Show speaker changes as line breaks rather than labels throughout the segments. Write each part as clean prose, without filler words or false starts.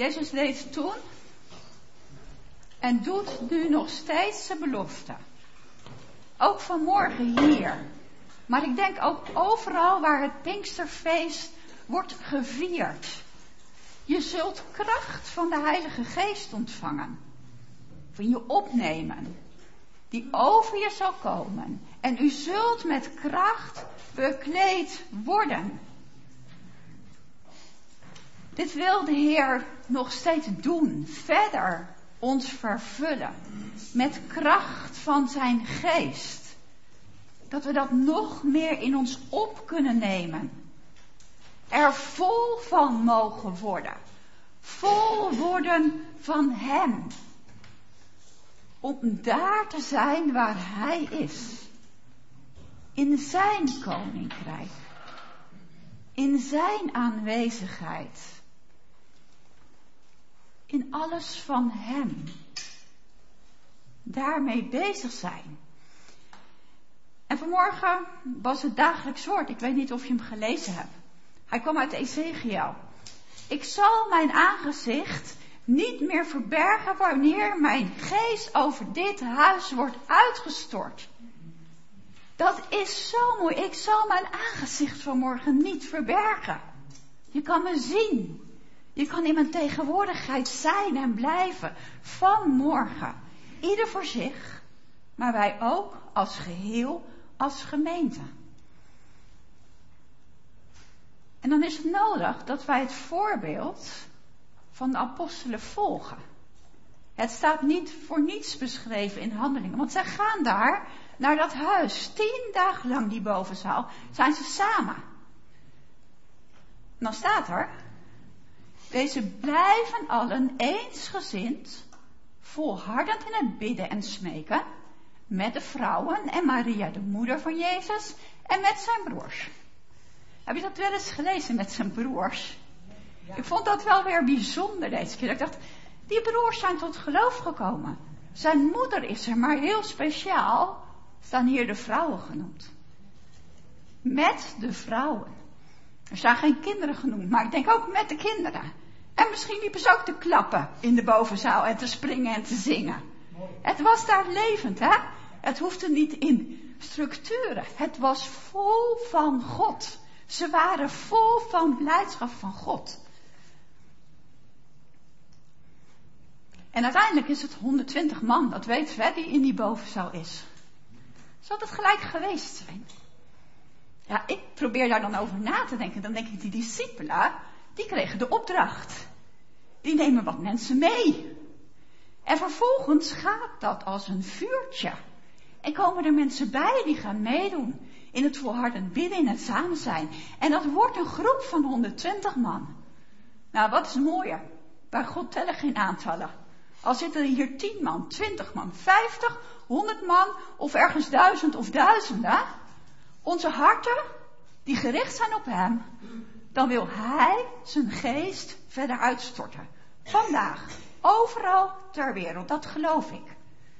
Jezus deed toen en doet nu nog steeds zijn belofte. Ook vanmorgen hier. Maar ik denk ook overal waar het Pinksterfeest wordt gevierd. Je zult kracht van de Heilige Geest ontvangen. Van je opnemen. Die over je zal komen. En u zult met kracht bekleed worden. Dit wil de Heer nog steeds doen. Verder ons vervullen. Met kracht van zijn geest. Dat we dat nog meer in ons op kunnen nemen. Er vol van mogen worden. Vol worden van hem. Om daar te zijn waar hij is. In zijn koninkrijk. In zijn aanwezigheid. In alles van hem. Daarmee bezig zijn. En vanmorgen was het dagelijks woord. Ik weet niet of je hem gelezen hebt. Hij kwam uit Ezekiel. Ik zal mijn aangezicht niet meer verbergen wanneer mijn geest over dit huis wordt uitgestort. Dat is zo mooi. Ik zal mijn aangezicht vanmorgen niet verbergen. Je kan me zien. Je kan in mijn tegenwoordigheid zijn en blijven. Vanmorgen. Ieder voor zich. Maar wij ook als geheel, als gemeente. En dan is het nodig dat wij het voorbeeld van de apostelen volgen. Het staat niet voor niets beschreven in Handelingen. Want zij gaan daar naar dat huis. 10 dagen lang die bovenzaal zijn ze samen. En dan staat er. Deze blijven allen eensgezind. Volhardend in het bidden en smeken. Met de vrouwen en Maria de moeder van Jezus. En met zijn broers. Heb je dat wel eens gelezen met zijn broers? Ja. Ik vond dat wel weer bijzonder deze keer. Ik dacht, die broers zijn tot geloof gekomen. Zijn moeder is er, maar heel speciaal staan hier de vrouwen genoemd. Met de vrouwen. Er zijn geen kinderen genoemd, maar ik denk ook met de kinderen. En misschien liepen ze ook te klappen in de bovenzaal en te springen en te zingen. Mooi. Het was daar levend, hè? Het hoefde niet in structuren. Het was vol van God. Ze waren vol van blijdschap van God. En uiteindelijk is het 120 man, dat weten we, die in die bovenzaal is. Zal het gelijk geweest zijn? Ja, ik probeer daar dan over na te denken. Dan denk ik, die discipelen, die kregen de opdracht. Die nemen wat mensen mee. En vervolgens gaat dat als een vuurtje. En komen er mensen bij die gaan meedoen. In het volhardend bidden, in het samen zijn. En dat wordt een groep van 120 man. Nou, wat is mooier? Bij God tellen geen aantallen. Al zitten er hier 10 man, 20 man, 50, 100 man of ergens 1000 of duizenden. Onze harten, die gericht zijn op hem, dan wil hij zijn geest verder uitstorten. Vandaag, overal ter wereld, dat geloof ik.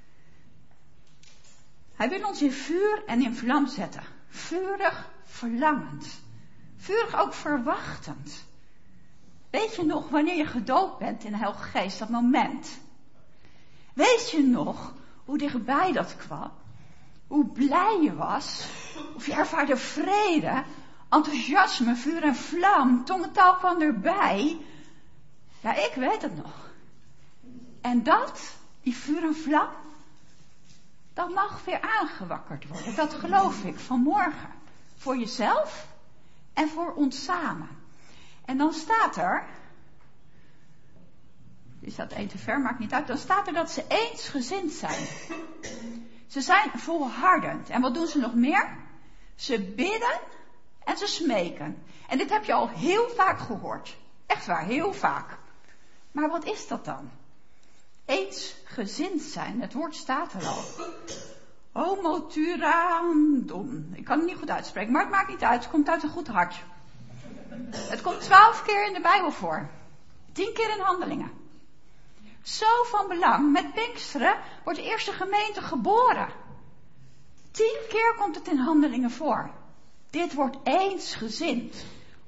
Hij wil ons in vuur en in vlam zetten. Vurig verlangend. Vurig ook verwachtend. Weet je nog wanneer je gedoopt bent in de Heilige Geest, dat moment? Weet je nog hoe dichtbij dat kwam? Hoe blij je was? Of je ervaarde vrede, enthousiasme, vuur en vlam, tongentaal kwam erbij. Ja, ik weet het nog. En dat, die vuur en vlam, dat mag weer aangewakkerd worden. Dat geloof ik vanmorgen. Voor jezelf en voor ons samen. En dan staat er, is dat één te ver, maakt niet uit. Dan staat er dat ze eensgezind zijn. Ze zijn volhardend. En wat doen ze nog meer? Ze bidden en ze smeken. En dit heb je al heel vaak gehoord. Echt waar, heel vaak. Maar wat is dat dan? Eensgezind zijn. Het woord staat er al. Homoturandon. Ik kan het niet goed uitspreken, maar het maakt niet uit. Het komt uit een goed hart. Het komt 12 keer in de Bijbel voor. 10 keer in Handelingen. Zo van belang. Met Pinksteren wordt de eerste gemeente geboren. 10 keer komt het in Handelingen voor. Dit wordt eensgezind.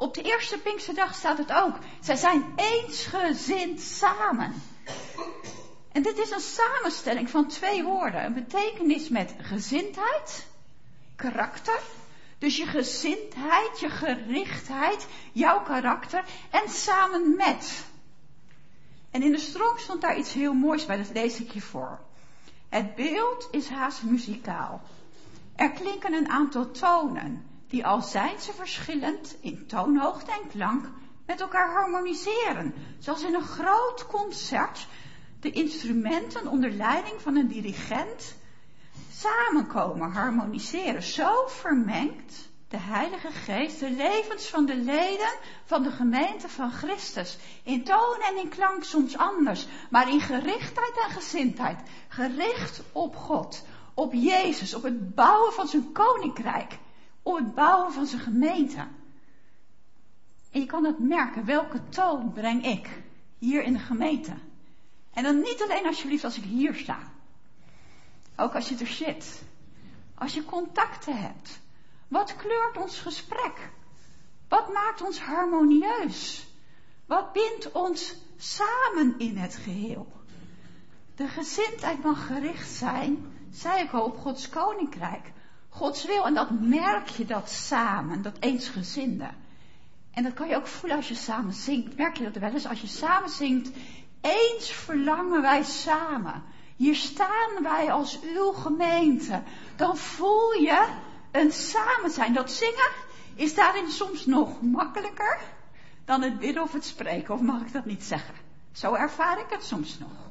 Op de eerste Pinksterdag staat het ook. Zij zijn eensgezind samen. En dit is een samenstelling van 2 woorden. Een betekenis met gezindheid, karakter. Dus je gezindheid, je gerichtheid, jouw karakter en samen met. En in de Strong stond daar iets heel moois bij, dat lees ik je voor. Het beeld is haast muzikaal. Er klinken een aantal tonen, die al zijn ze verschillend in toonhoogte en klank, met elkaar harmoniseren. Zoals in een groot concert de instrumenten onder leiding van een dirigent samenkomen, harmoniseren. Zo vermengt de Heilige Geest de levens van de leden van de gemeente van Christus. In toon en in klank soms anders, maar in gerichtheid en gezindheid. Gericht op God, op Jezus, op het bouwen van zijn koninkrijk, op het bouwen van zijn gemeente. En je kan het merken, welke toon breng ik hier in de gemeente. En dan niet alleen alsjeblieft als ik hier sta. Ook als je er zit. Als je contacten hebt. Wat kleurt ons gesprek? Wat maakt ons harmonieus? Wat bindt ons samen in het geheel? De gezindheid mag gericht zijn, zei ik al, op Gods koninkrijk. Gods wil, en dat merk je, dat samen, dat eensgezinde. En dat kan je ook voelen als je samen zingt. Merk je dat wel eens? Als je samen zingt, eens verlangen wij samen. Hier staan wij als uw gemeente. Dan voel je een samen zijn. Dat zingen is daarin soms nog makkelijker dan het bidden of het spreken. Of mag ik dat niet zeggen? Zo ervaar ik het soms nog.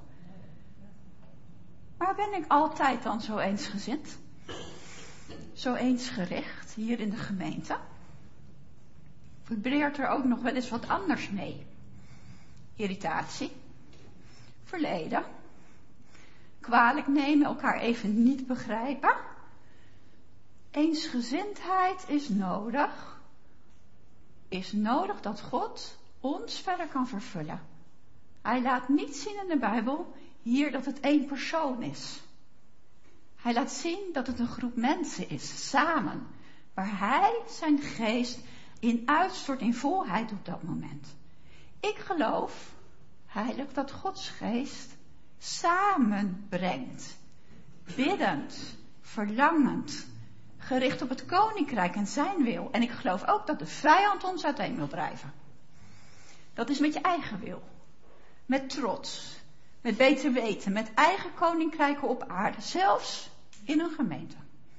Maar ben ik altijd dan zo eensgezind? Zo eensgericht hier in de gemeente? Vibreert er ook nog wel eens wat anders mee? Irritatie, verleden, kwalijk nemen, elkaar even niet begrijpen. Eensgezindheid is nodig. Is nodig dat God ons verder kan vervullen. Hij laat niet zien in de Bijbel hier dat het 1 persoon is. Hij laat zien dat het een groep mensen is, samen. Waar hij zijn geest in uitstort in volheid op dat moment. Ik geloof, heilig, dat Gods geest samenbrengt. Biddend, verlangend, gericht op het koninkrijk en zijn wil. En ik geloof ook dat de vijand ons uiteen wil drijven. Dat is met je eigen wil. Met trots. Met beter weten. Met eigen koninkrijken op aarde. Zelfs in een gemeente.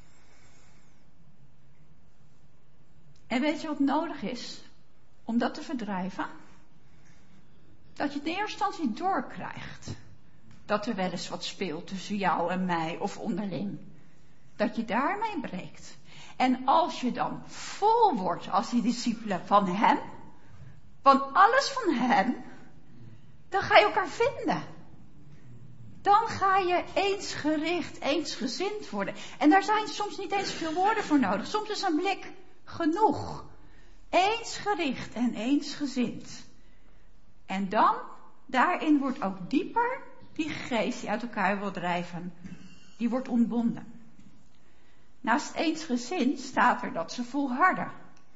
En weet je wat nodig is om dat te verdrijven? Dat je het in eerste instantie doorkrijgt. Dat er wel eens wat speelt tussen jou en mij of onderling. Dat je daarmee breekt. En als je dan vol wordt als die discipelen van hem, van alles van hem, dan ga je elkaar vinden. Dan ga je eensgericht, eensgezind worden. En daar zijn soms niet eens veel woorden voor nodig. Soms is een blik genoeg. Eensgericht en eensgezind. En dan, daarin wordt ook dieper die geest die uit elkaar wil drijven, die wordt ontbonden. Naast eensgezind staat er dat ze volharden.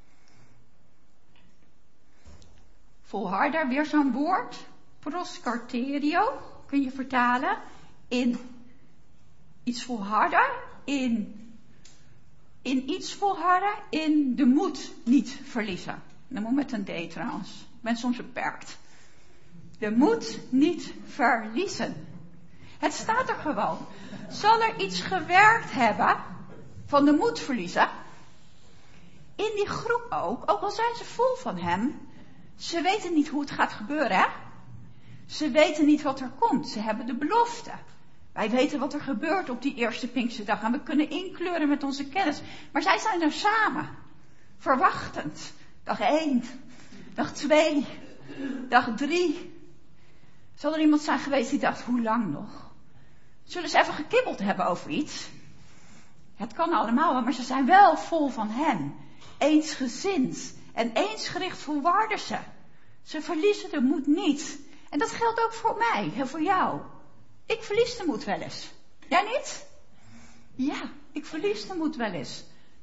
Volharden, weer zo'n woord. Proskarterio, kun je vertalen. In iets volharden. In iets volharden. In de moed niet verliezen. Dat moet met een D trouwens. Ik ben soms beperkt. De moed niet verliezen. Het staat er gewoon. Zal er iets gewerkt hebben van de moed verliezen? In die groep ook al zijn ze vol van hem. Ze weten niet hoe het gaat gebeuren, hè? Ze weten niet wat er komt. Ze hebben de belofte. Wij weten wat er gebeurt op die eerste Pinksterdag. En we kunnen inkleuren met onze kennis. Maar zij zijn er samen. Verwachtend. Dag 1. Dag 2. Dag 3. Zal er iemand zijn geweest die dacht, hoe lang nog? Zullen ze even gekibbeld hebben over iets? Het kan allemaal, maar ze zijn wel vol van hem. Eensgezind en eensgericht volharden ze. Ze verliezen de moed niet. En dat geldt ook voor mij en voor jou. Ik verlies de moed wel eens. Jij niet? Ja, ik verlies de moed wel eens.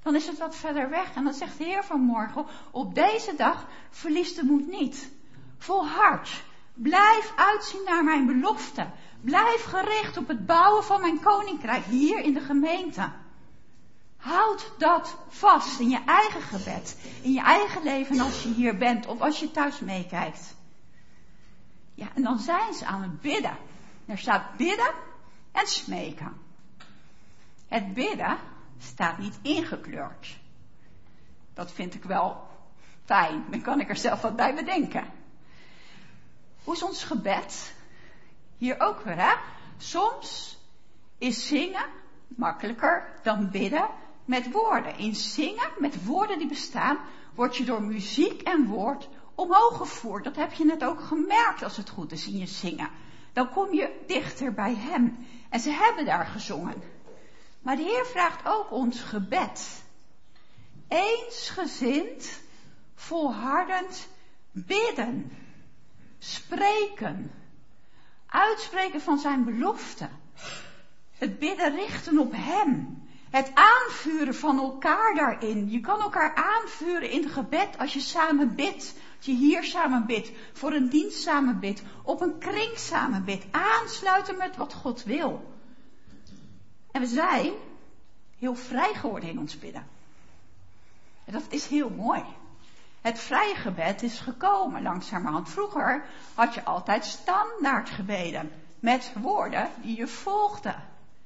Dan is het wat verder weg. En dan zegt de Heer vanmorgen, op deze dag verlies de moed niet. Volhard. Blijf uitzien naar mijn belofte. Blijf gericht op het bouwen van mijn koninkrijk hier in de gemeente. Houd dat vast in je eigen gebed, in je eigen leven als je hier bent of als je thuis meekijkt. Ja, en dan zijn ze aan het bidden. Er staat bidden en smeken. Het bidden staat niet ingekleurd. Dat vind ik wel fijn, dan kan ik er zelf wat bij bedenken. Hoe is ons gebed? Hier ook weer, hè? Soms is zingen makkelijker dan bidden met woorden. In zingen, met woorden die bestaan, word je door muziek en woord omhoog gevoerd. Dat heb je net ook gemerkt als het goed is in je zingen. Dan kom je dichter bij hem. En ze hebben daar gezongen. Maar de Heer vraagt ook ons gebed. Eensgezind, volhardend bidden. Spreken. Uitspreken van zijn belofte. Het bidden richten op hem. Het aanvuren van elkaar daarin. Je kan elkaar aanvuren in gebed als je samen bidt. Als je hier samen bidt. Voor een dienst samen bidt. Op een kring samen bidt. Aansluiten met wat God wil. En we zijn heel vrij geworden in ons bidden. En dat is heel mooi. Het vrije gebed is gekomen langzamerhand. Vroeger had je altijd standaard gebeden. Met woorden die je volgde.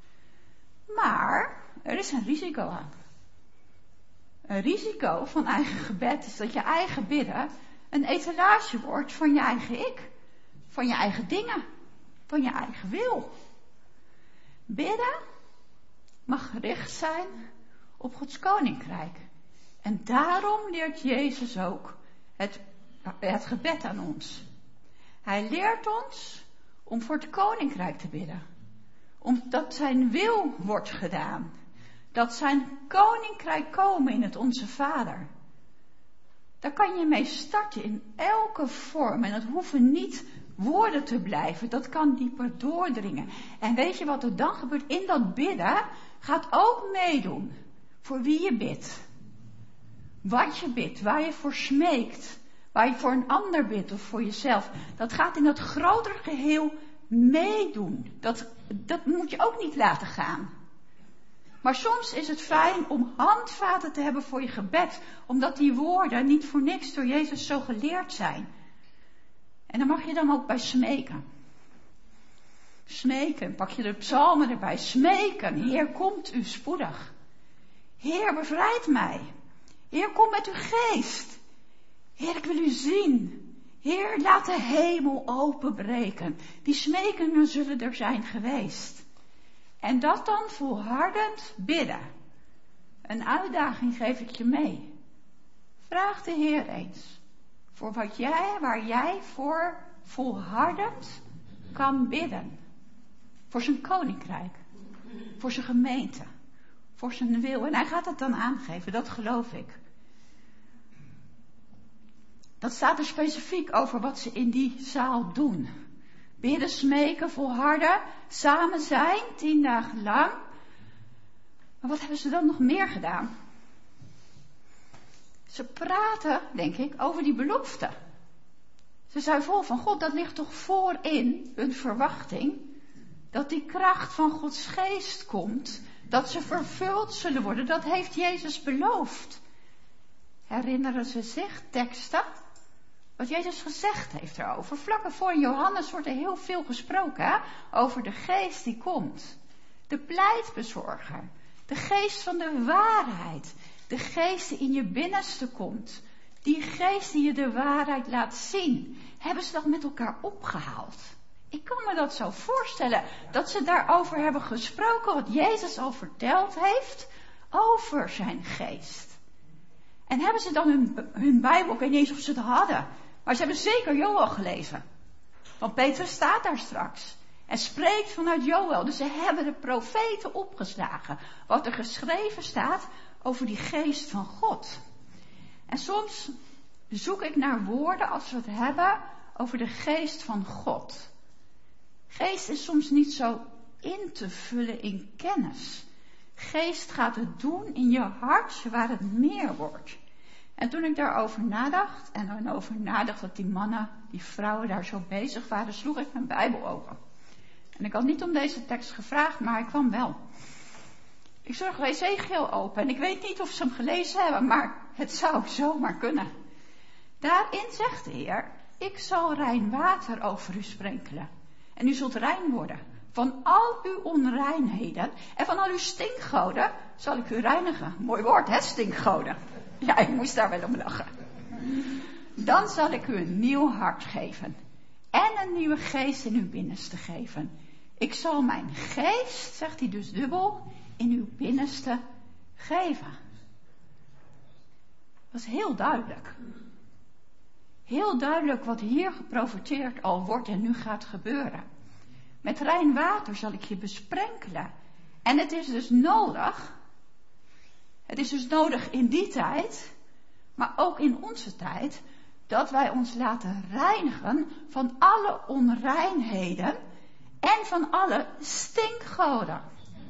Maar er is een risico aan. Een risico van eigen gebed is dat je eigen bidden een etalage wordt van je eigen ik. Van je eigen dingen. Van je eigen wil. Bidden mag gericht zijn op Gods koninkrijk. En daarom leert Jezus ook het gebed aan ons. Hij leert ons om voor het koninkrijk te bidden. Omdat zijn wil wordt gedaan. Dat zijn koninkrijk komen in het Onze Vader. Daar kan je mee starten in elke vorm. En dat hoeven niet woorden te blijven. Dat kan dieper doordringen. En weet je wat er dan gebeurt? In dat bidden gaat ook meedoen. Voor wie je bidt. Wat je bidt. Waar je voor smeekt. Waar je voor een ander bidt of voor jezelf. Dat gaat in dat grotere geheel meedoen. Dat moet je ook niet laten gaan. Maar soms is het fijn om handvaten te hebben voor je gebed. Omdat die woorden niet voor niks door Jezus zo geleerd zijn. En daar mag je dan ook bij smeken. Smeken, pak je de psalmen erbij. Smeken, Heer, komt u spoedig. Heer, bevrijd mij. Heer, kom met uw geest. Heer, ik wil u zien. Heer, laat de hemel openbreken. Die smekingen zullen er zijn geweest. En dat dan volhardend bidden. Een uitdaging geef ik je mee. Vraag de Heer eens. Voor waar jij voor volhardend kan bidden. Voor zijn koninkrijk. Voor zijn gemeente. Voor zijn wil. En hij gaat het dan aangeven, dat geloof ik. Dat staat er specifiek over wat ze in die zaal doen. Bidden, smeken, volharden, samen zijn, 10 dagen lang. Maar wat hebben ze dan nog meer gedaan? Ze praten, denk ik, over die belofte. Ze zijn vol van God, dat ligt toch voorin hun verwachting. Dat die kracht van Gods geest komt. Dat ze vervuld zullen worden, dat heeft Jezus beloofd. Herinneren ze zich teksten? Wat Jezus gezegd heeft erover. Vlak voor in Johannes wordt er heel veel gesproken. Hè? Over de geest die komt. De pleitbezorger. De geest van de waarheid. De geest die in je binnenste komt. Die geest die je de waarheid laat zien. Hebben ze dat met elkaar opgehaald? Ik kan me dat zo voorstellen. Dat ze daarover hebben gesproken. Wat Jezus al verteld heeft. Over zijn geest. En hebben ze dan hun Bijbel, ik weet niet eens of ze het hadden. Maar ze hebben zeker Joël gelezen. Want Petrus staat daar straks. En spreekt vanuit Joël. Dus ze hebben de profeten opgeslagen. Wat er geschreven staat over die geest van God. En soms zoek ik naar woorden als we het hebben over de geest van God. Geest is soms niet zo in te vullen in kennis. Geest gaat het doen in je hart waar het meer wordt. En toen ik daarover nadacht, en dan over nadacht dat die mannen, die vrouwen daar zo bezig waren, sloeg ik mijn Bijbel open. En ik had niet om deze tekst gevraagd, maar hij kwam wel. Ik zag Ezechiel open en ik weet niet of ze hem gelezen hebben, maar het zou zomaar kunnen. Daarin zegt de Heer, ik zal rein water over u sprenkelen. En u zult rein worden. Van al uw onreinheden en van al uw stinkgoden zal ik u reinigen. Mooi woord, hè, stinkgoden. Ja, ik moest daar wel om lachen. Dan zal ik u een nieuw hart geven. En een nieuwe geest in uw binnenste geven. Ik zal mijn geest, zegt hij dus dubbel, in uw binnenste geven. Dat is heel duidelijk. Heel duidelijk wat hier geprofeteerd al wordt en nu gaat gebeuren. Met rein water zal ik je besprenkelen. En het is dus nodig. Het is dus nodig in die tijd, maar ook in onze tijd, dat wij ons laten reinigen van alle onreinheden en van alle stinkgoden.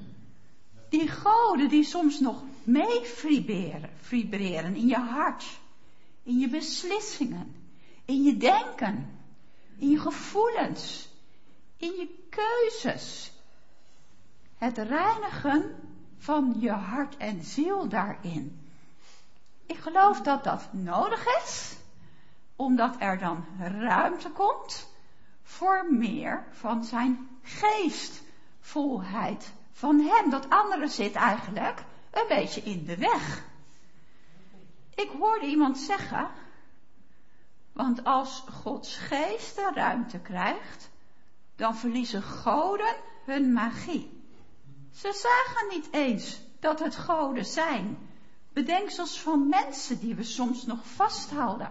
Die goden die soms nog mee vibreren in je hart, in je beslissingen, in je denken, in je gevoelens, in je keuzes. Het reinigen van je hart en ziel daarin. Ik geloof dat dat nodig is, omdat er dan ruimte komt voor meer van zijn geestvolheid van hem. Dat andere zit eigenlijk een beetje in de weg. Ik hoorde iemand zeggen, want als Gods geest de ruimte krijgt, dan verliezen goden hun magie. Ze zagen niet eens dat het goden zijn. Bedenksels van mensen die we soms nog vasthouden.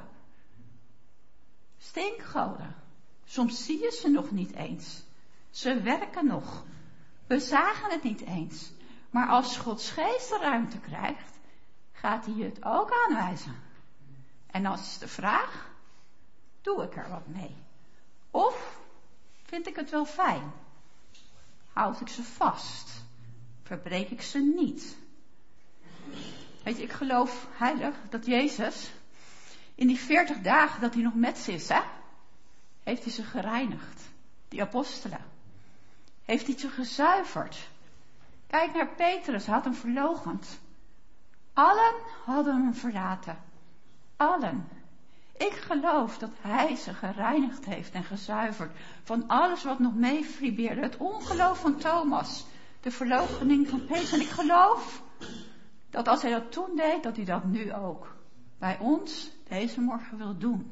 Stinkgoden. Soms zie je ze nog niet eens. Ze werken nog. We zagen het niet eens. Maar als Gods geest de ruimte krijgt, gaat hij het ook aanwijzen. En dan is de vraag, doe ik er wat mee? Of vind ik het wel fijn? Houd ik ze vast? Verbreek ik ze niet? Weet je, ik geloof heilig dat Jezus in die 40 dagen dat hij nog met ze is, heeft hij ze gereinigd. Die apostelen. Heeft hij ze gezuiverd. Kijk naar Petrus, hij had hem verloochend. Allen hadden hem verlaten. Allen. Ik geloof dat hij ze gereinigd heeft en gezuiverd van alles wat nog mee vibreerde. Het ongeloof van Thomas. De verloochening van Petrus. En ik geloof dat als hij dat toen deed, dat hij dat nu ook bij ons deze morgen wil doen.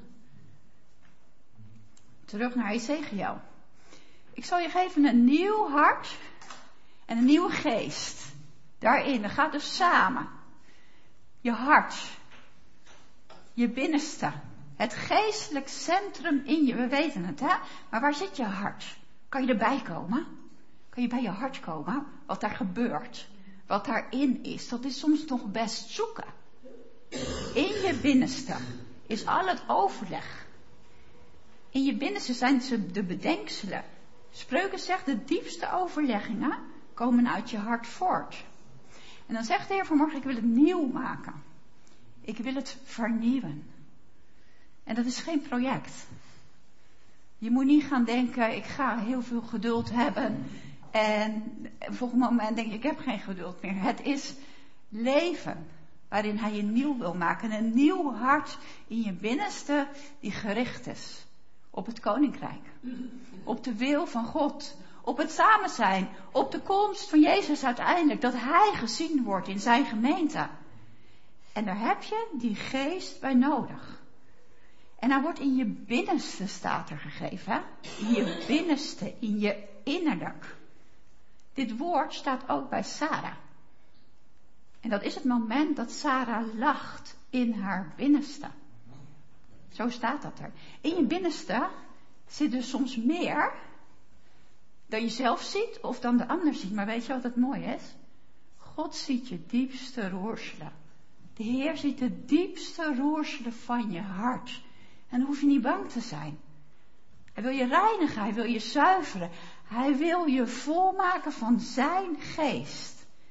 Terug naar Ezechiel. Ik zal je geven een nieuw hart en een nieuwe geest. Daarin, dat gaat dus samen. Je hart, je binnenste, het geestelijk centrum in je. We weten het, hè? Maar waar zit je hart? Kan je erbij komen? Kan je bij je hart komen? Wat daar gebeurt, wat daarin is, dat is soms nog best zoeken. In je binnenste is al het overleg. In je binnenste zijn ze de bedenkselen. Spreuken zegt, de diepste overleggingen komen uit je hart voort. En dan zegt de Heer vanmorgen, ik wil het nieuw maken. Ik wil het vernieuwen. En dat is geen project. Je moet niet gaan denken, ik ga heel veel geduld hebben. En op een volgend moment denk je, ik heb geen geduld meer. Het is leven waarin hij je nieuw wil maken. Een nieuw hart in je binnenste die gericht is op het koninkrijk. Op de wil van God. Op het samen zijn. Op de komst van Jezus uiteindelijk. Dat hij gezien wordt in zijn gemeente. En daar heb je die geest bij nodig. En hij wordt in je binnenste, staat er gegeven. Hè? In je binnenste, in je innerlijk. Dit woord staat ook bij Sarah. En dat is het moment dat Sarah lacht in haar binnenste. Zo staat dat er. In je binnenste zit dus soms meer dan je zelf ziet of dan de ander ziet. Maar weet je wat het mooie is? God ziet je diepste roerselen. De Heer ziet de diepste roerselen van je hart. En dan hoef je niet bang te zijn. Hij wil je reinigen, hij wil je zuiveren. Hij wil je volmaken van zijn geest.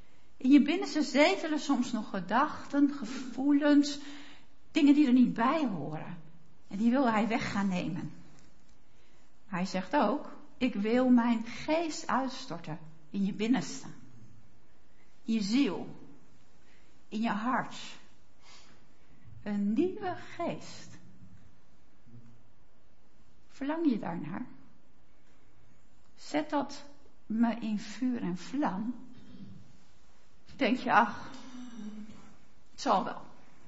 In je binnenste zetelen soms nog gedachten, gevoelens, dingen die er niet bij horen. En die wil hij weg gaan nemen. Maar hij zegt ook, ik wil mijn geest uitstorten in je binnenste. In je ziel. In je hart. Een nieuwe geest. Verlang je daarnaar? Zet dat me in vuur en vlam? Of denk je, ach, het zal wel.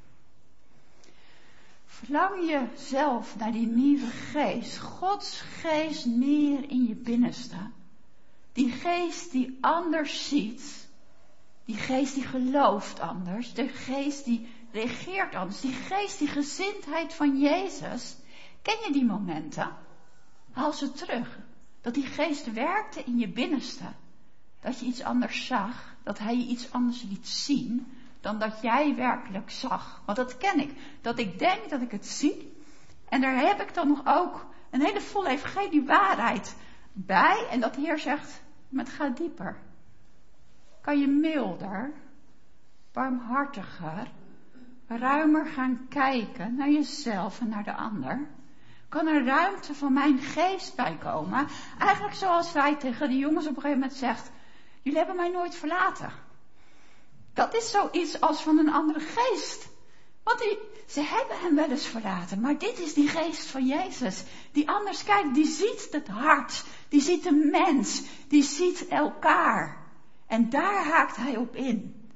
Verlang je zelf naar die nieuwe geest, Gods geest meer in je binnenste. Die geest die anders ziet, die geest die gelooft anders, de geest die reageert anders, die geest, die gezindheid van Jezus. Ken je die momenten? Haal ze terug. Dat die geest werkte in je binnenste. Dat je iets anders zag, dat hij je iets anders liet zien dan dat jij werkelijk zag. Want dat ken ik. Dat ik denk dat ik het zie. En daar heb ik dan nog ook een hele volle evangelie waarheid bij. En dat de Heer zegt, maar het gaat dieper. Kan je milder, barmhartiger, ruimer gaan kijken naar jezelf en naar de ander? Kan er ruimte van mijn geest bij komen? Eigenlijk zoals hij tegen de jongens op een gegeven moment zegt, jullie hebben mij nooit verlaten. Dat is zoiets als van een andere geest. Want ze hebben hem wel eens verlaten. Maar dit is die geest van Jezus. Die anders kijkt. Die ziet het hart. Die ziet de mens. Die ziet elkaar. En daar haakt hij op in.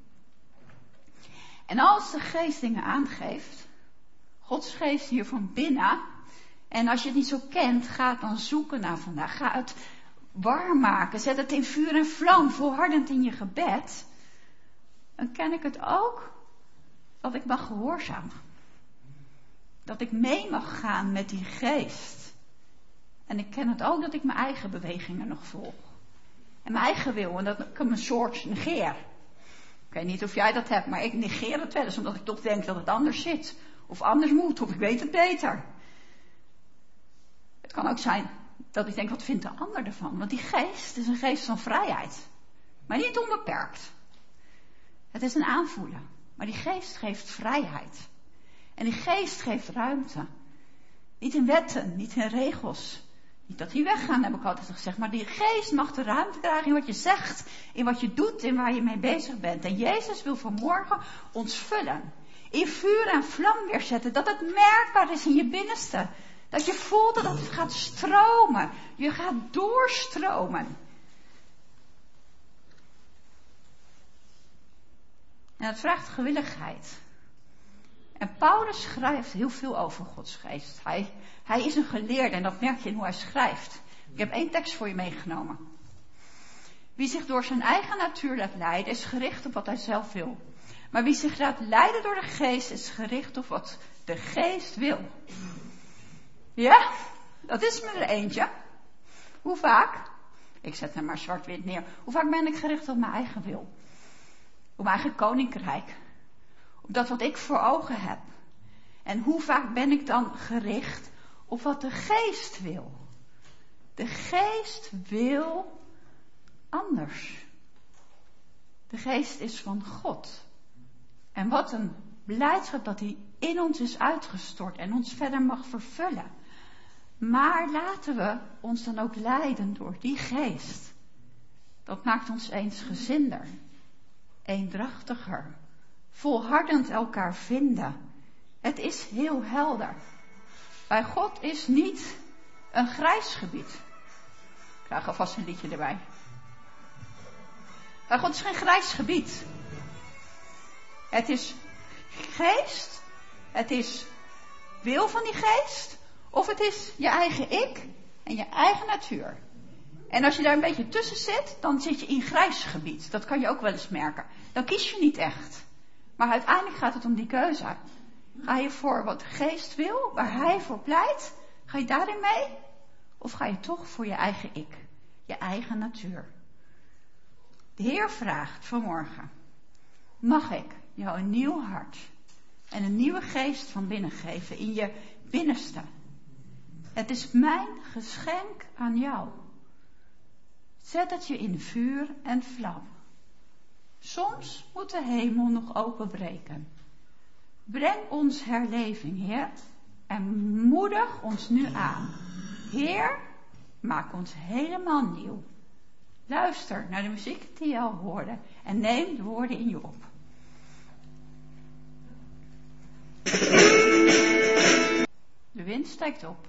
En als de geest dingen aangeeft. Gods geest hier van binnen. En als je het niet zo kent. Ga het dan zoeken naar vandaag. Ga het warm maken. Zet het in vuur en vlam. Volhardend in je gebed. Dan ken ik het ook. Dat ik mag gehoorzamen. Dat ik mee mag gaan met die geest. En ik ken het ook dat ik mijn eigen bewegingen nog volg. En mijn eigen wil. En dat ik hem een soort negeer. Ik weet niet of jij dat hebt. Maar ik negeer het wel eens. Omdat ik toch denk dat het anders zit. Of anders moet. Of ik weet het beter. Het kan ook zijn dat ik denk, wat vindt de ander ervan? Want die geest is een geest van vrijheid. Maar niet onbeperkt. Het is een aanvoelen. Maar die geest geeft vrijheid. En die geest geeft ruimte. Niet in wetten, niet in regels. Niet dat die weggaan, heb ik altijd gezegd. Maar die geest mag de ruimte krijgen in wat je zegt. In wat je doet, in waar je mee bezig bent. En Jezus wil vanmorgen ons vullen. In vuur en vlam weerzetten. Dat het merkbaar is in je binnenste. Dat je voelt dat het gaat stromen. Je gaat doorstromen. En dat vraagt gewilligheid. En Paulus schrijft heel veel over Gods geest. Hij is een geleerde en dat merk je in hoe hij schrijft. Ik heb 1 tekst voor je meegenomen. Wie zich door zijn eigen natuur laat leiden is gericht op wat hij zelf wil. Maar wie zich laat leiden door de geest is gericht op wat de geest wil. Ja, dat is me er eentje. Hoe vaak? Ik zet hem maar zwart-wit neer. Hoe vaak ben ik gericht op mijn eigen wil? Op mijn eigen koninkrijk. Op dat wat ik voor ogen heb. En hoe vaak ben ik dan gericht op wat de geest wil? De geest wil anders. De geest is van God. En wat een blijdschap dat hij in ons is uitgestort en ons verder mag vervullen. Maar laten we ons dan ook leiden door die geest. Dat maakt ons eensgezinder. Eendrachtiger, volhardend elkaar vinden. Het is heel helder. Bij God is niet een grijs gebied. Ik krijg alvast een liedje erbij. Bij God is geen grijs gebied. Het is geest, het is wil van die geest, of het is je eigen ik en je eigen natuur. En als je daar een beetje tussen zit, dan zit je in grijs gebied. Dat kan je ook wel eens merken. Dan kies je niet echt. Maar uiteindelijk gaat het om die keuze. Ga je voor wat de geest wil, waar hij voor pleit? Ga je daarin mee? Of ga je toch voor je eigen ik, je eigen natuur? De Heer vraagt vanmorgen, mag ik jou een nieuw hart en een nieuwe geest van binnen geven in je binnenste? Het is mijn geschenk aan jou. Zet het je in vuur en vlam. Soms moet de hemel nog openbreken. Breng ons herleving, Heer, en moedig ons nu aan. Heer, maak ons helemaal nieuw. Luister naar de muziek die je al hoorde en neem de woorden in je op. De wind steekt op.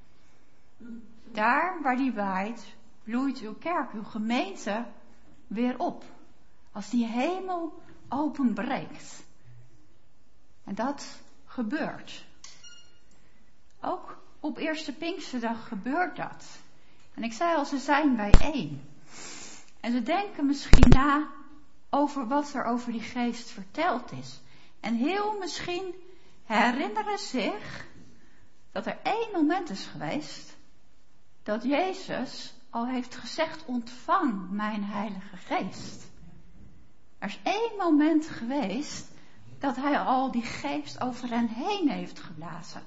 Daar waar die waait, bloeit uw kerk, uw gemeente weer op. Als die hemel openbreekt. En dat gebeurt. Ook op eerste Pinksterdag gebeurt dat. En ik zei al, ze zijn bijeen. En ze denken misschien na over wat er over die geest verteld is. En heel misschien herinneren zich dat er één moment is geweest dat Jezus al heeft gezegd, ontvang mijn Heilige Geest. Er is één moment geweest dat hij al die geest over hen heen heeft geblazen.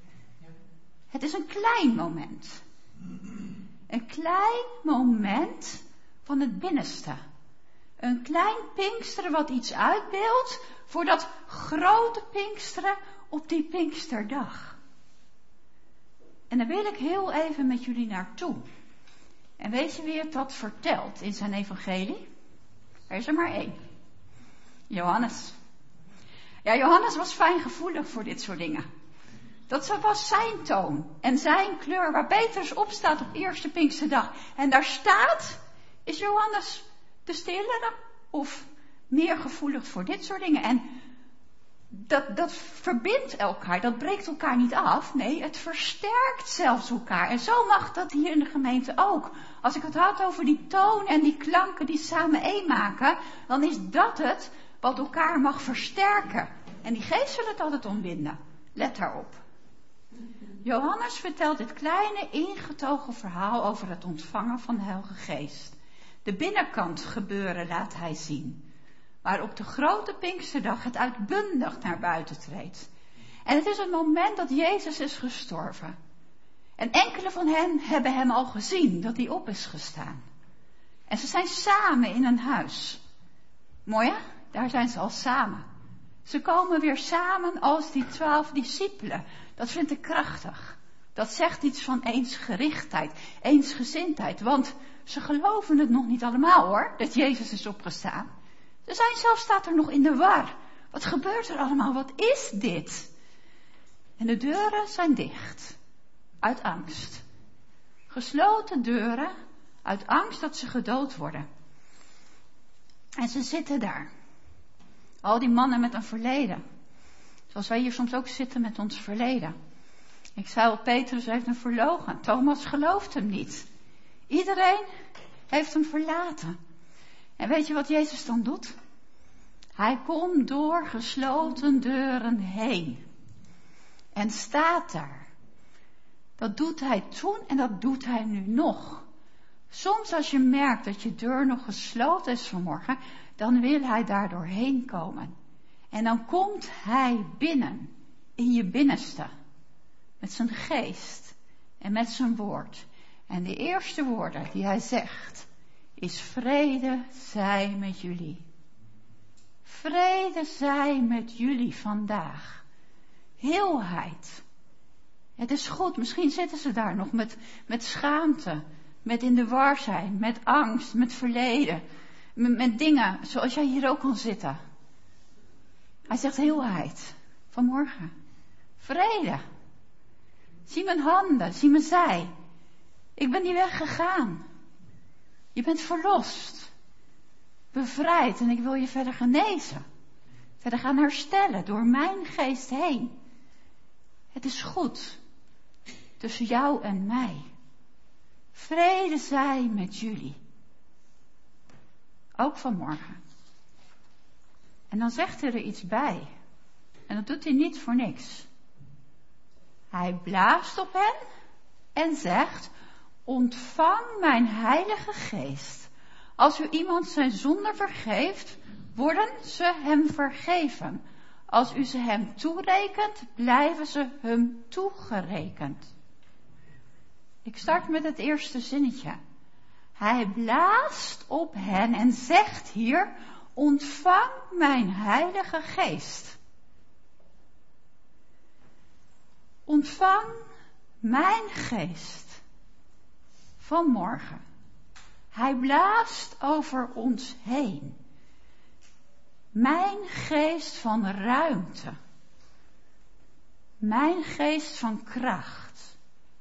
Het is een klein moment. Een klein moment van het binnenste. Een klein Pinksteren wat iets uitbeeldt voor dat grote Pinksteren op die Pinksterdag. En daar wil ik heel even met jullie naartoe. En weet je wie het dat vertelt in zijn evangelie? Er is er maar één. Johannes. Ja, Johannes was fijngevoelig voor dit soort dingen. Dat was zijn toon en zijn kleur waar Petrus op staat op eerste Pinksterdag. En daar staat, is Johannes de stillere of meer gevoelig voor dit soort dingen? En dat verbindt elkaar, dat breekt elkaar niet af. Nee, het versterkt zelfs elkaar. En zo mag dat hier in de gemeente ook. Als ik het had over die toon en die klanken die samen één maken, dan is dat het wat elkaar mag versterken. En die geest zal het altijd ontbinden. Let daarop. Johannes vertelt dit kleine ingetogen verhaal over het ontvangen van de Heilige Geest. De binnenkant gebeuren laat hij zien. Maar op de grote Pinksterdag het uitbundig naar buiten treedt. En het is het moment dat Jezus is gestorven. En enkele van hen hebben hem al gezien dat hij op is gestaan. En ze zijn samen in een huis. Mooi hè? Daar zijn ze al samen. Ze komen weer samen als die 12 discipelen. Dat vind ik krachtig. Dat zegt iets van eensgerichtheid, eensgezindheid. Want ze geloven het nog niet allemaal hoor, dat Jezus is opgestaan. Ze zijn zelfs, staat er nog in de war. Wat gebeurt er allemaal? Wat is dit? En de deuren zijn dicht. Uit angst. Gesloten deuren. Uit angst dat ze gedood worden. En ze zitten daar. Al die mannen met een verleden. Zoals wij hier soms ook zitten met ons verleden. Ik zei al, Petrus heeft hem verloochend. Thomas gelooft hem niet. Iedereen heeft hem verlaten. En weet je wat Jezus dan doet? Hij komt door gesloten deuren heen. En staat daar. Dat doet hij toen en dat doet hij nu nog. Soms als je merkt dat je deur nog gesloten is vanmorgen, dan wil hij daar doorheen komen. En dan komt hij binnen, in je binnenste. Met zijn geest en met zijn woord. En de eerste woorden die hij zegt, is vrede zij met jullie. Vrede zij met jullie vandaag. Heelheid. Het is goed, misschien zitten ze daar nog met schaamte, met in de war zijn, met angst, met verleden, met dingen zoals jij hier ook kan zitten. Hij zegt heelheid, vanmorgen. Vrede. Zie mijn handen, zie mijn zij. Ik ben die weg gegaan. Je bent verlost. Bevrijd en ik wil je verder genezen. Verder gaan herstellen door mijn geest heen. Het is goed. Tussen jou en mij. Vrede zij met jullie. Ook vanmorgen. En dan zegt hij er iets bij. En dat doet hij niet voor niks. Hij blaast op hen en zegt, ontvang mijn Heilige Geest. Als u iemand zijn zonde vergeeft, worden ze hem vergeven. Als u ze hem toerekent, blijven ze hem toegerekend. Ik start met het eerste zinnetje. Hij blaast op hen en zegt hier, Ontvang mijn Heilige Geest. Ontvang mijn geest vanmorgen. Hij blaast over ons heen. Mijn geest van ruimte. Mijn geest van kracht.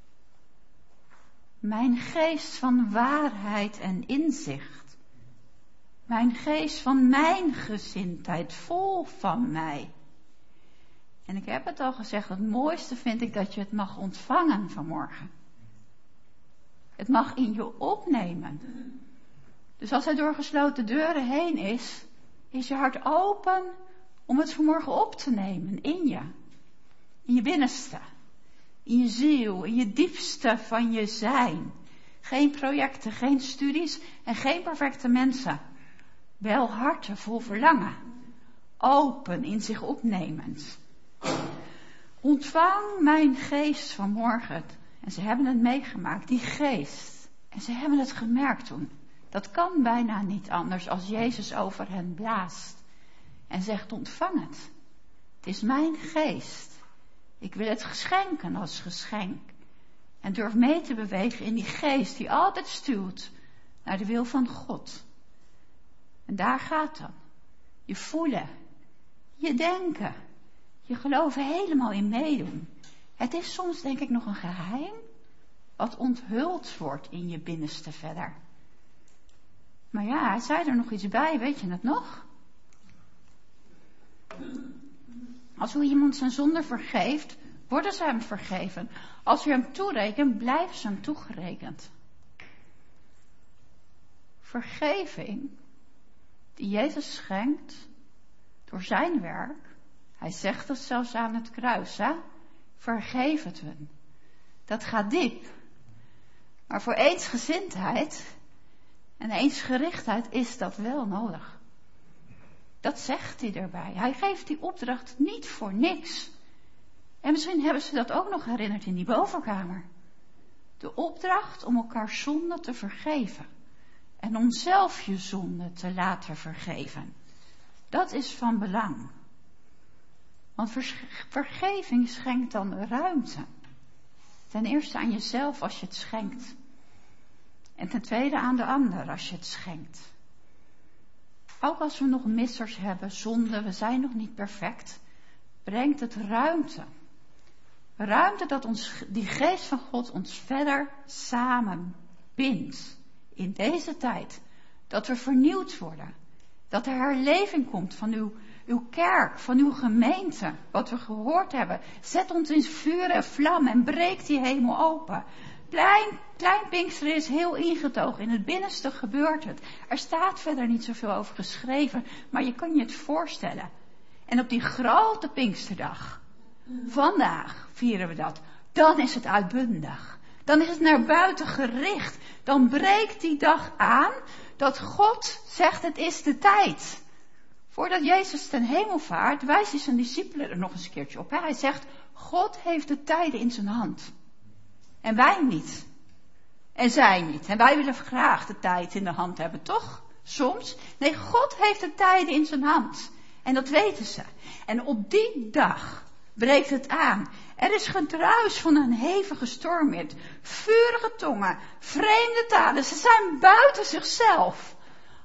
Mijn geest van waarheid en inzicht. Mijn geest van mijn gezindheid, vol van mij. En ik heb het al gezegd, het mooiste vind ik dat je het mag ontvangen vanmorgen. Het mag in je opnemen. Dus als hij door gesloten deuren heen is, is je hart open om het vanmorgen op te nemen in je. In je binnenste. In je ziel, in je diepste van je zijn. Geen projecten, geen studies en geen perfecte mensen. Wel harten vol verlangen. Open, in zich opnemend. Ontvang mijn geest vanmorgen. En ze hebben het meegemaakt, die geest. En ze hebben het gemerkt toen. Dat kan bijna niet anders als Jezus over hen blaast. En zegt, ontvang het. Het is mijn geest. Ik wil het schenken als geschenk. En durf mee te bewegen in die geest die altijd stuurt naar de wil van God. En daar gaat dan. Je voelen. Je denken. Je geloven helemaal in meedoen. Het is soms denk ik nog een geheim. Wat onthuld wordt in je binnenste verder. Maar ja, hij zei er nog iets bij, weet je het nog? Als u iemand zijn zonde vergeeft, worden ze hem vergeven. Als u hem toerekent, blijven ze hem toegerekend. Vergeving, die Jezus schenkt, door zijn werk. Hij zegt het zelfs aan het kruis, hè? Vergeef het hun. Dat gaat diep. Maar voor eensgezindheid en eensgerichtheid is dat wel nodig. Dat zegt hij erbij. Hij geeft die opdracht niet voor niks. En misschien hebben ze dat ook nog herinnerd in die bovenkamer. De opdracht om elkaar zonde te vergeven. En om zelf je zonde te laten vergeven. Dat is van belang. Want vergeving schenkt dan ruimte. Ten eerste aan jezelf als je het schenkt. En ten tweede aan de ander als je het schenkt. Ook als we nog missers hebben, zonde, we zijn nog niet perfect, brengt het ruimte. Ruimte dat die geest van God ons verder samen bindt. In deze tijd. Dat we vernieuwd worden. Dat er herleving komt van uw kerk, van uw gemeente. Wat we gehoord hebben. Zet ons in vuur en vlam en breek die hemel open. Klein Pinksteren is heel ingetogen. In het binnenste gebeurt het. Er staat verder niet zoveel over geschreven. Maar je kan je het voorstellen. En op die grote Pinksterdag. Vandaag vieren we dat. Dan is het uitbundig. Dan is het naar buiten gericht. Dan breekt die dag aan dat God zegt het is de tijd. Voordat Jezus ten hemel vaart, wijst hij zijn discipelen er nog eens een keertje op. Hij zegt, God heeft de tijden in zijn hand. En wij niet. En zij niet. En wij willen graag de tijd in de hand hebben, toch? Soms. Nee, God heeft de tijden in zijn hand. En dat weten ze. En op die dag breekt het aan. Er is gedruis van een hevige stormwind. Vurige tongen. Vreemde talen. Ze zijn buiten zichzelf.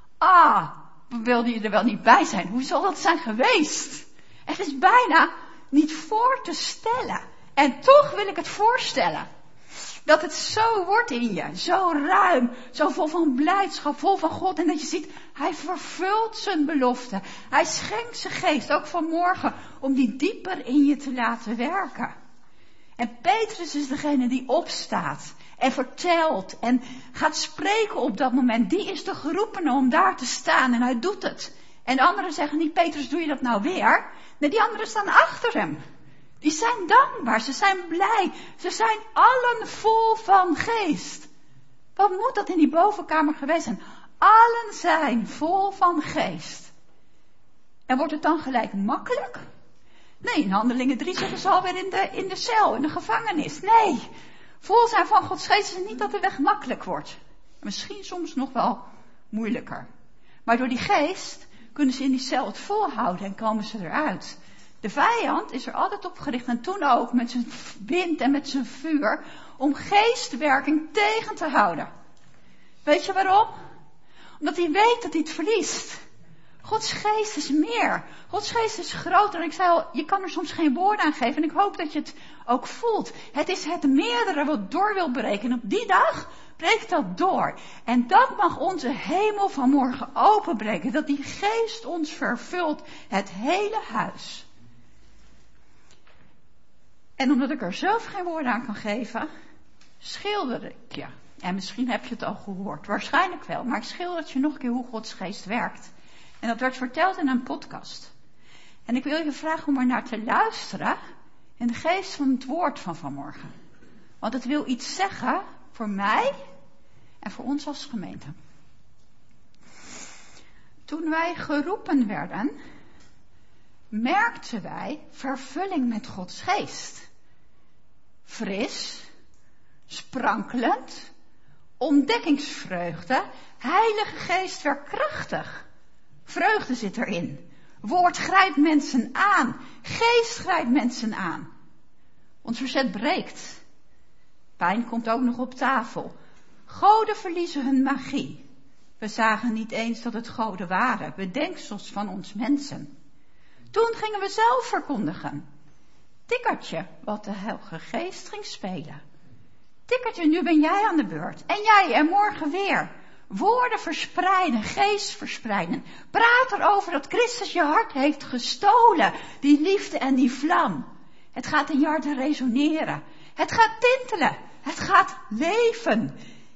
Wilde je er wel niet bij zijn? Hoe zal dat zijn geweest? Het is bijna niet voor te stellen. En toch wil ik het voorstellen. Dat het zo wordt in je. Zo ruim. Zo vol van blijdschap. Vol van God. En dat je ziet. Hij vervult zijn belofte. Hij schenkt zijn geest. Ook vanmorgen. Om die dieper in je te laten werken. En Petrus is degene die opstaat. En vertelt. En gaat spreken op dat moment. Die is de geroepene om daar te staan. En hij doet het. En de anderen zeggen niet. Petrus, doe je dat nou weer? Nee, die anderen staan achter hem. Die zijn dankbaar, ze zijn blij, ze zijn allen vol van geest. Wat moet dat in die bovenkamer geweest zijn? Allen zijn vol van geest. En wordt het dan gelijk makkelijk? Nee, in Handelingen 3 zitten ze alweer in de cel, in de gevangenis. Nee, vol zijn van Gods geest is niet dat de weg makkelijk wordt. Misschien soms nog wel moeilijker. Maar door die geest kunnen ze in die cel het volhouden en komen ze eruit. De vijand is er altijd op gericht, en toen ook met zijn wind en met zijn vuur, om geestwerking tegen te houden. Weet je waarom? Omdat hij weet dat hij het verliest. Gods geest is meer. Gods geest is groter. En ik zei al, je kan er soms geen woorden aan geven. En ik hoop dat je het ook voelt. Het is het meerdere wat door wil breken. En op die dag breekt dat door. En dat mag onze hemel vanmorgen openbreken. Dat die geest ons vervult. Het hele huis. En omdat ik er zelf geen woorden aan kan geven, schilder ik je. En misschien heb je het al gehoord. Waarschijnlijk wel. Maar ik schilder het je nog een keer hoe Gods geest werkt. En dat werd verteld in een podcast. En ik wil je vragen om er naar te luisteren in de geest van het woord van vanmorgen. Want het wil iets zeggen voor mij en voor ons als gemeente. Toen wij geroepen werden, merkten wij vervulling met Gods geest. Fris, sprankelend, ontdekkingsvreugde, Heilige Geest werkt krachtig. Vreugde zit erin. Woord grijpt mensen aan. Geest grijpt mensen aan. Ons verzet breekt. Pijn komt ook nog op tafel. Goden verliezen hun magie. We zagen niet eens dat het goden waren. Bedenksels van ons mensen. Toen gingen we zelf verkondigen. Tikkertje, wat de Heilige Geest ging spelen. Tikkertje, nu ben jij aan de beurt. En jij, en morgen weer. Woorden verspreiden, geest verspreiden. Praat erover dat Christus je hart heeft gestolen. Die liefde en die vlam. Het gaat in je hart resoneren. Het gaat tintelen. Het gaat leven.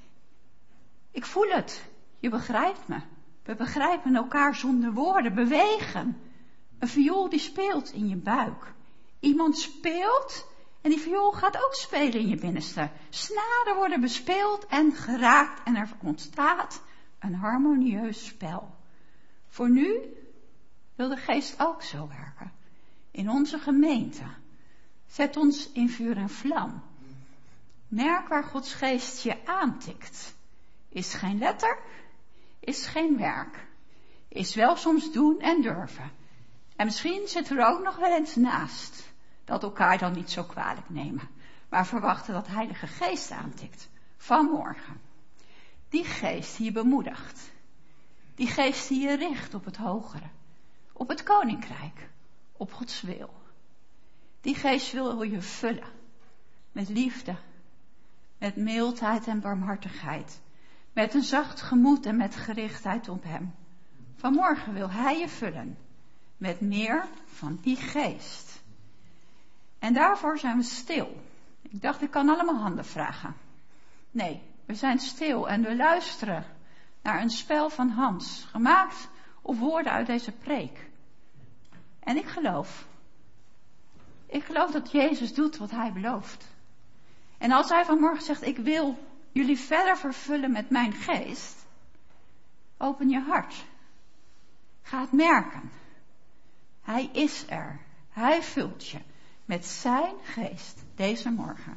Ik voel het. Je begrijpt me. We begrijpen elkaar zonder woorden. Bewegen. Een viool die speelt in je buik. Iemand speelt en die viool gaat ook spelen in je binnenste. Snaren worden bespeeld en geraakt en er ontstaat een harmonieus spel. Voor nu wil de geest ook zo werken. In onze gemeente. Zet ons in vuur en vlam. Merk waar Gods geest je aantikt. Is geen letter, is geen werk. Is wel soms doen en durven. En misschien zit er ook nog wel eens naast. Dat elkaar dan niet zo kwalijk nemen. Maar verwachten dat Heilige Geest aantikt. Vanmorgen. Die geest die je bemoedigt. Die geest die je richt op het hogere. Op het koninkrijk. Op Gods wil. Die geest wil je vullen. Met liefde. Met mildheid en barmhartigheid. Met een zacht gemoed en met gerichtheid op hem. Vanmorgen wil hij je vullen. Met meer van die geest. En daarvoor zijn we stil. Ik dacht, ik kan allemaal handen vragen. Nee, we zijn stil en we luisteren naar een spel van Hans. Gemaakt op woorden uit deze preek. En ik geloof dat Jezus doet wat hij belooft. En als hij vanmorgen zegt, ik wil jullie verder vervullen met mijn geest. Open je hart. Ga het merken. Hij is er. Hij vult je met zijn geest deze morgen.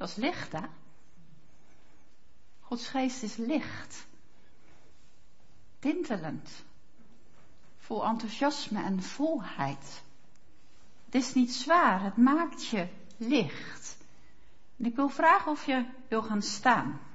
Dat is licht, hè? Gods geest is licht. Tintelend. Vol enthousiasme en volheid. Het is niet zwaar, het maakt je licht. En ik wil vragen of je wil gaan staan.